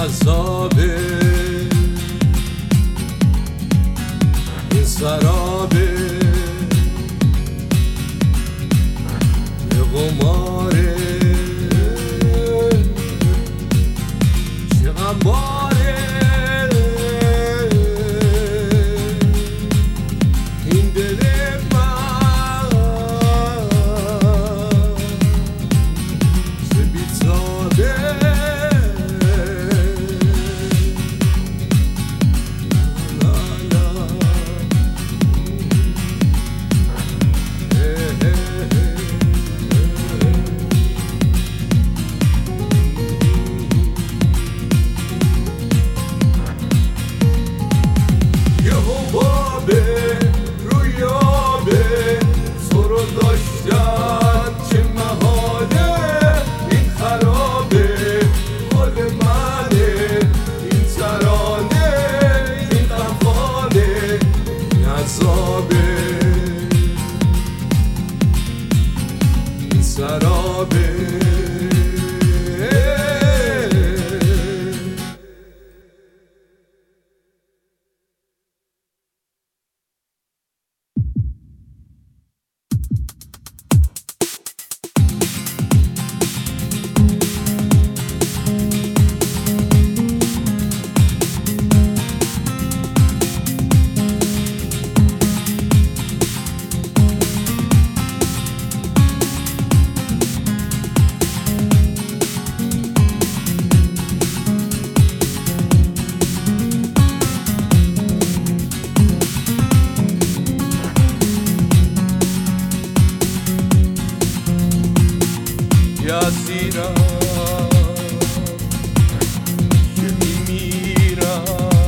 عذابه این سرابه یه قماره چه غماره این دل من چه بیتابه سرابه اسیرم که میمیرم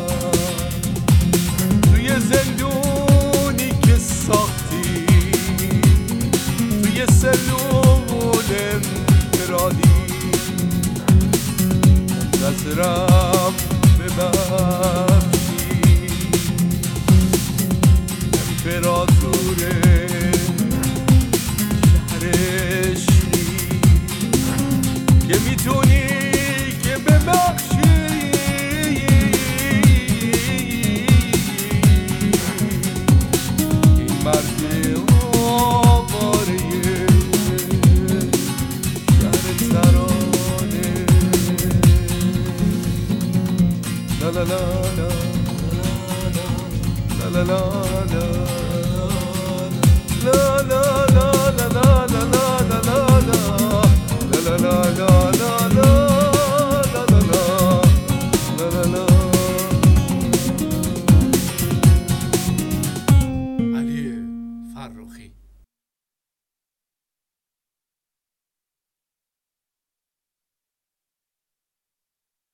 توی زندونی که ساختی توی سلول انفرادی منتظرم ببخشی امپراتور شهرش که میتونی که ببخشی این مرد آواره شهر ترانه لا لا لا لا لا لا لا لا لا لا لا لا لا لا لا لا لا لا